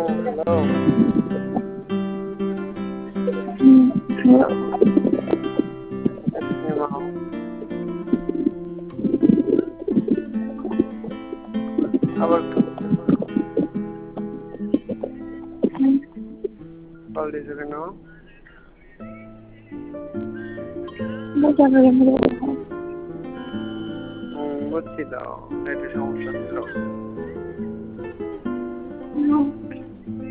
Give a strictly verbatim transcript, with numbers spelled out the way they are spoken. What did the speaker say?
Hello. হুম, hello. নাও। আবার করতে পারো। হুম, কল দিছো কেন? বুঝা পড়ে গেল। হুম, বুঝছি তো। নেটের সমস্যা ছিল।